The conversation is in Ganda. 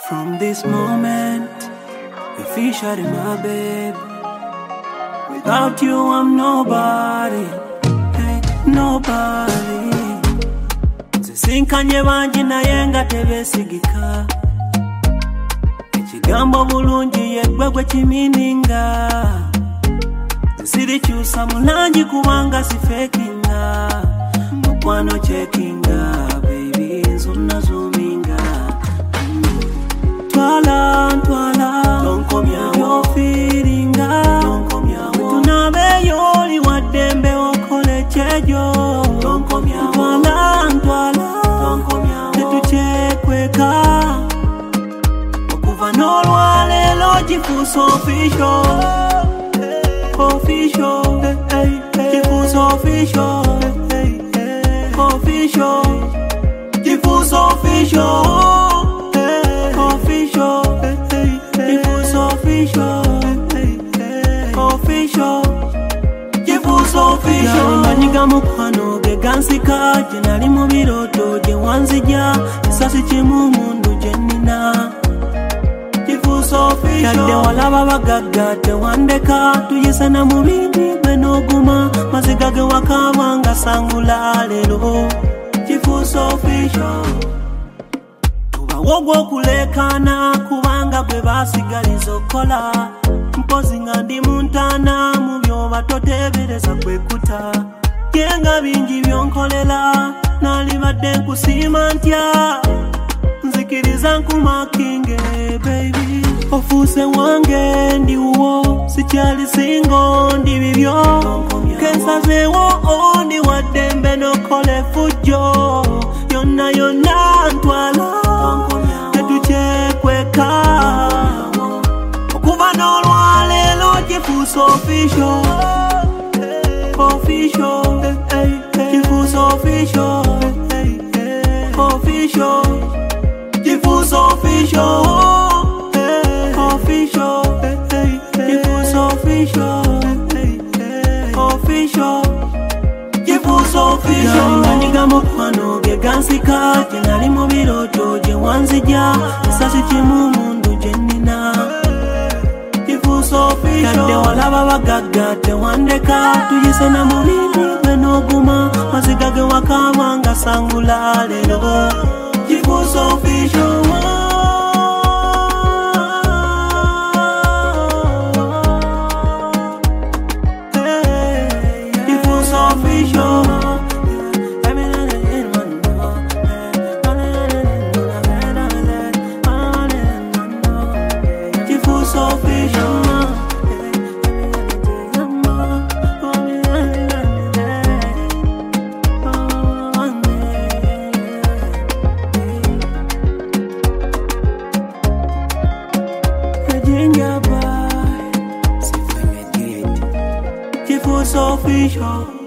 From this moment, officially my babe. Without you, I'm nobody. Hey, nobody. Nzisinkanye bangi naye nga tebesigika. Ekigambo bulungi yeggwe gwe kimininga. Nzisirikyusa munangi kubanga sifekinga. Mukwano checkinga, baby, nzuna zoominga. Twala, don't come here, you're feeling don't come here, tunabe yoli wadembe okole chejo. Don't come here, twala, don't come here, tetuchekweka. Okuva n'olwale logifusa official, official, kifusa official, official, kifusa official. Manyiga mukwano ge gansika gye nali mu birooto gye wanzija esasi kimu mundu gye nnina kifuusa official yadde walaba bagagga tewandeka tuyisana mu bindi gwe n'oguma maziga ge wakaba nga sangula leero kifuusa official tubawo gw'okulekaana kubanga gwe baasigaliza okukola mpozi nga ndi muntana mu byoba toteebereza kwekuta yenga bingi byonkolela nalibadde nkusiima ntya nzikiriza nkumakinge baby ofuuse wange ndiwo sikyali singo ndi bibyo kensazeewo ndi waddembe nokole fujjo yonna ntwala tetukyekweka okuva n'olwale logifuusa official, official, kifuusa official, official, kifuusa official, official, kifuusa official, official, kifuusa official. Manyiga mukwano ge gansika gye nali mu birooto gye wanzija esasi kimu mundu gye nnina yadde walaba bagagga tewandeka tuyisana mu bindi gwe n'oguma maziga ge wakaba nga sangula leero kifuusa official. Kifuusa official. Kifuusa official. Kifuusa official.